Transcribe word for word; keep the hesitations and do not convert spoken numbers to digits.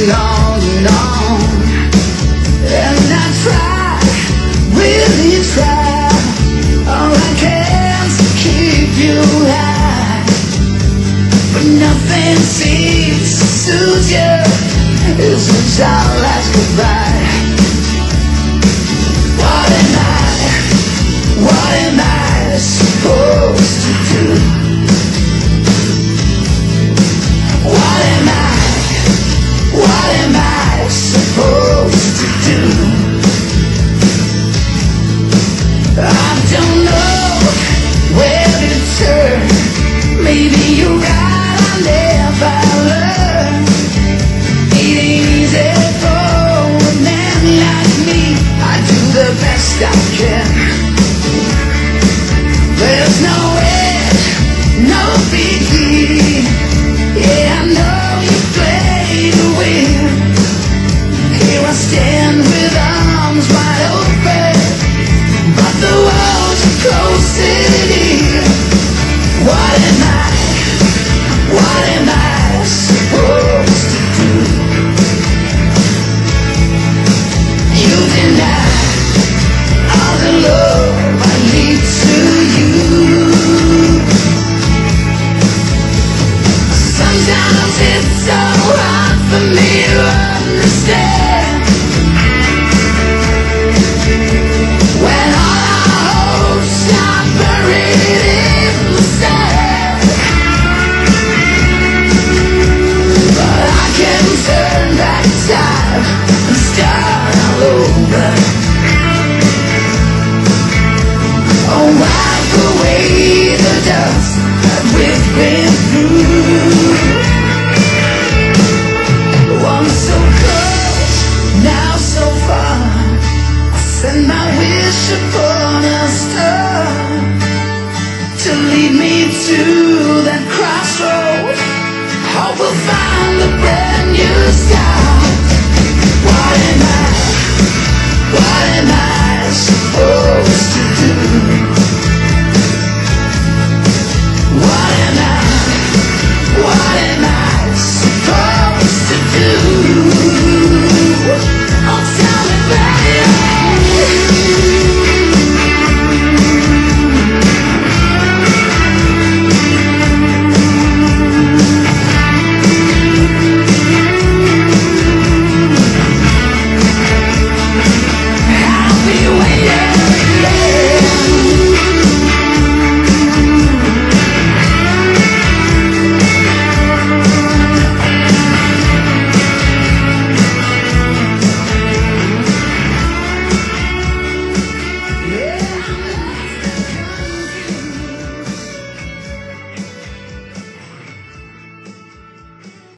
and on and on. And I try, really try, all I can to keep you high, but nothing seems to soothe you. Isn't our last goodbye? What am I, what am I supposed to do? What am I, what am I supposed to do? I don't know where to turn. Maybe you're right, I'll never learn. It ain't easy for a man like me. I do the best I can. There's no edge, no biggie. Yeah, I know you play to win. Here I stand with arms wide open, but the walls are closing in. What am I, what am I supposed to do? You deny all the love I need to you. Sometimes it's so hard for me to understand, when all our hopes are buried in the sand. But I can turn back time and start all over. Oh, wipe away the dust that we've been through. Once so close, now so far. I send my wish upon a star to lead me to that crossroad. Hope we'll find a brand new start. What am I, what am I supposed to do? What am I, what am I supposed to do?